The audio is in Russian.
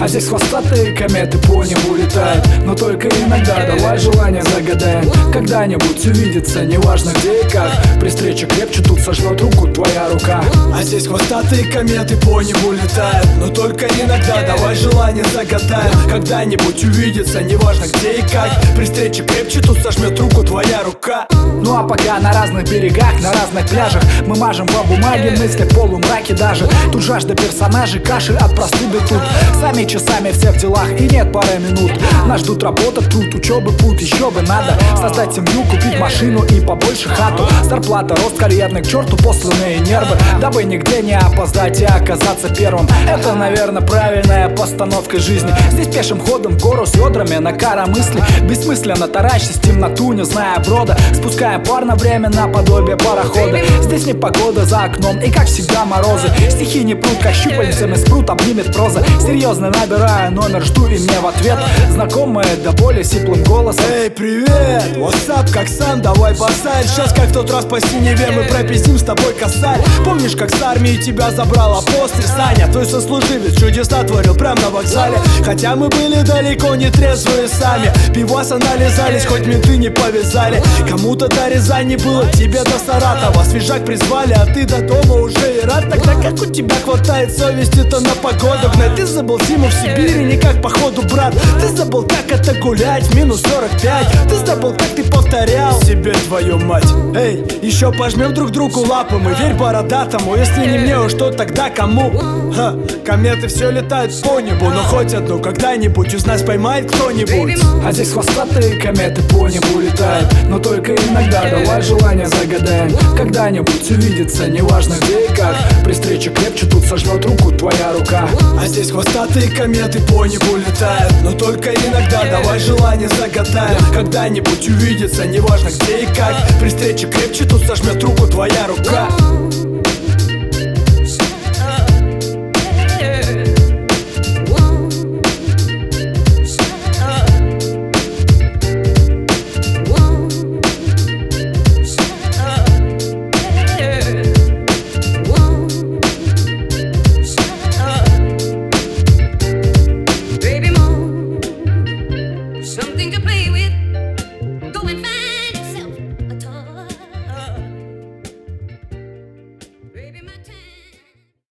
А здесь хвостатые кометы по небу летают, но только иногда. Давай желание загадаем, когда-нибудь увидеться, неважно где и как. При встрече крепче тут сожмет руку твоя рука. А здесь хвостатые кометы по небу летают, но только иногда. Давай желание загадаем, когда-нибудь увидеться, неважно где и как. При встрече крепче тут сожмет руку твоя рука. Ну а пока на разных берегах, на разных пляжах мы мажем по бумаге мысли в полумраке даже. Тут жажда персонажей, кашель от простуды тут. Сами часами все в делах и нет пары минут. Нас ждут работа, труд, учеба, путь, еще бы надо создать семью, купить машину и побольше хату. Зарплата, рост карьерный, к черту посланные нервы, дабы нигде не опоздать и оказаться первым. Это, наверное, правильная постановка жизни. Здесь пешим ходом в гору с ведрами на коромысли. Бессмысленно таращись в темноту, не зная брода. Спускаем пар на время наподобие парохода. Здесь непогода за окном и, как всегда, морозы. Стихи не прут, как щупальцами спрут, обнимет проза. Серьезно набираю номер, жду и мне в ответ знакомые до боли сиплым голосом: эй, привет, what's up, как сам, давай босай. Сейчас как в тот раз по синеве мы пропиздим с тобой косарь. Помнишь, как с армии тебя забрала после Саня, твой сослуживец чудеса творил прям на вокзале. Хотя мы были далеко не трезвые сами, пиваса нализались, хоть менты не повязали. Кому-то до Рязани было, тебе до Саратова. Свежак призвали, а ты до дома уже и рад. Тогда как у тебя хватает совести-то на погоду гнать? Ты забыл зиму в Сибири, не как походу, брат. Ты забыл, как это гулять в минус 45. Ты забыл, как ты повторял себе твою мать. Эй, еще пожмем друг другу лапы, мы верь бородатому. Если не мне, уж что тогда кому? Ха, кометы все летают по небу, но хоть одну когда-нибудь из нас поймает кто-нибудь. А здесь хвостатые кометы по небу летают, но только иногда. Давай желание загадаем, когда-нибудь увидеться, неважно где и как. При встрече крепче тут сожмет руку твоя рука. А здесь хвостатые кометы по небу летают, но только иногда. Давай желание загадаем, когда-нибудь увидеться, неважно где и как. При встрече крепче тут сожмет руку твоя рука.